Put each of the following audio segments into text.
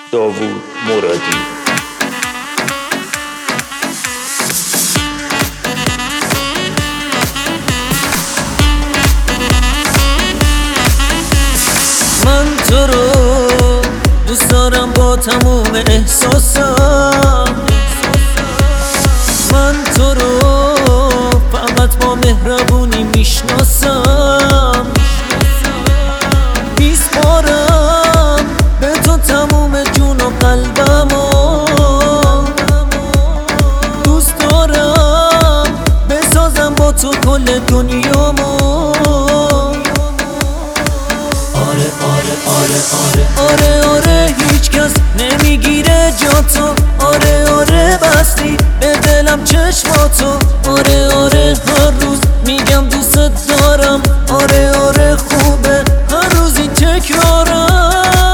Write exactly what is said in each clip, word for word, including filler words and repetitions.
داوود مرادی. من تو رو دوست دارم با تموم احساسم، من تو رو فقط با مهربونی میشناسم، میسپارم به تو تموم جون و قلبمو، دوست دارم بسازم با تو کل دنیامو. آره آره آره آره آره آره هیچ کس نمیگیره جا تو، آره آره بستی به دلم چشماتو، آره آره هر روز میگم دوست دارم، آره آره خوبه هر روزی تکرارم.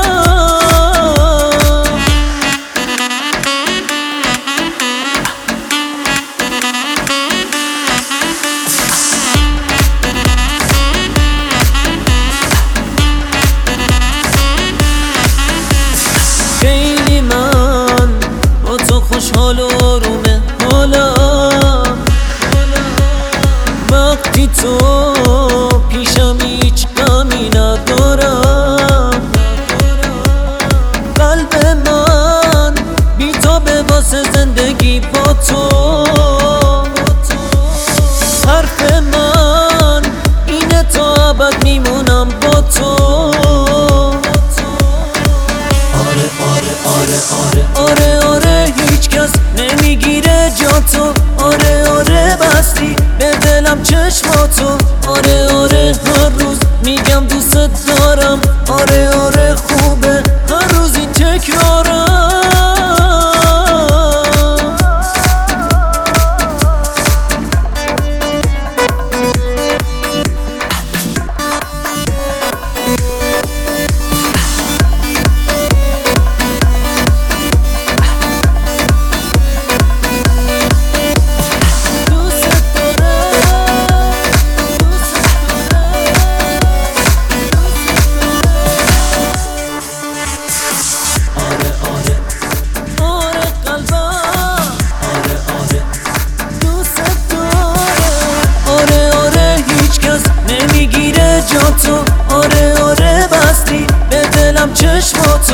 خیلی من با تو خوشحال و آرومه حالم، وقتی تو پیشم هیچ غمی ندارم، قلب من بی تو به واسه زندگی با تو، حرف من اینه تا ابد میمونم با تو. آره آره هیچ کس نمیگیره جا تو، آره آره بستی به دلم چشماتو، آره آره هر روز میگم دوست دارم، آره آره خوبه هر روزی تکرارم. نمیگیره جا تو، آره آره بستی به دلم چشمات